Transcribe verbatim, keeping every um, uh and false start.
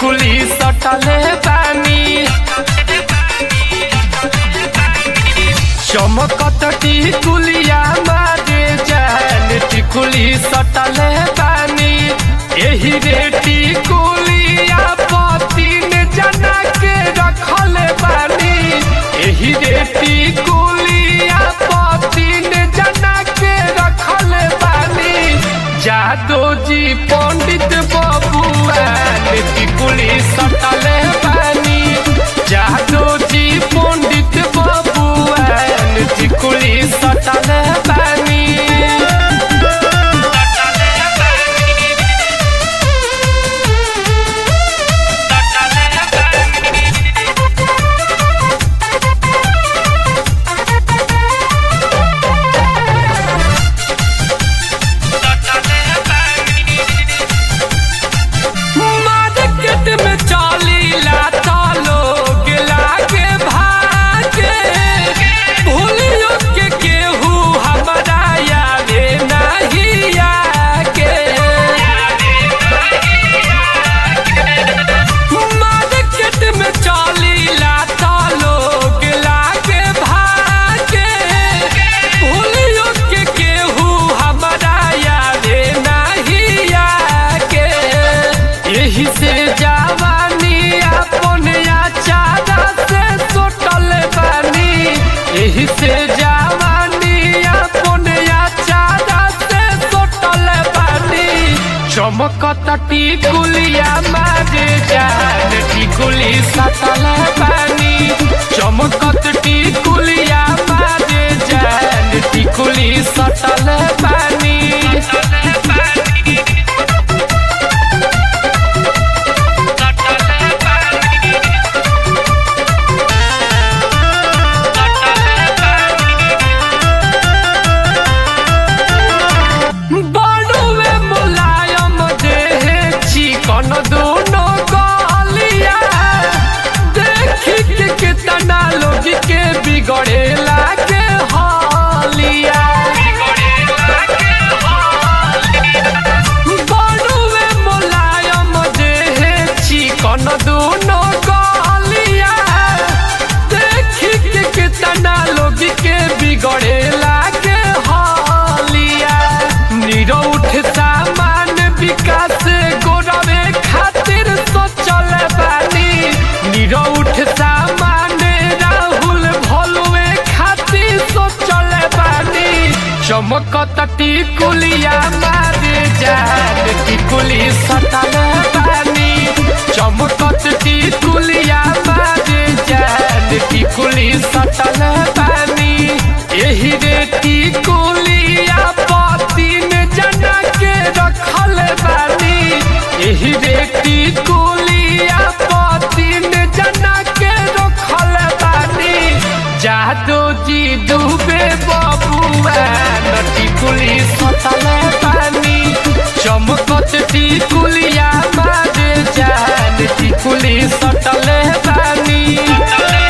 टिकुली सटले बानी चमकत टिकुलिया मारे जान टिकुली सटले बानी एही रे टिकुलिया पतिन जना के रखल बानी एही रे टिकुलिया पतिन जना के रखल बानी जादो जी पंडित बबुआ टिकुली सटले बानी जादो जी पंडित बबुआ टिकुली सटले बानी एही से जवानी अपने चादा से सोटल बानी चमकत टिकुलिया मारे जान टिकुली सटल बानी चमकत टिकुलिया मारे जान टिकुली सटल बानी बिगड़ेला के हालिया बड़ुए मुलायम देहे चिकन दोनों गलिया देखी के कितना लोग के बिगड़ेला के हालिया निरौठ सामान विकास गोरवे खातिर सोचल बानी निरौठ सामान चमकत टिकुलिया मारे जान टिकुली सटल बानी चमकत टिकुलिया मारे जान टिकुली सटल बानी एही रे टिकुलिया पतिन जना के रखल बानी एही रे टिकुलिया पतिन जना के रखल बानी जादो जी डूबे बबुआ टिकुली सटल बानी चमकत टिकुलिया मारे जान टिकुली सटल बानी।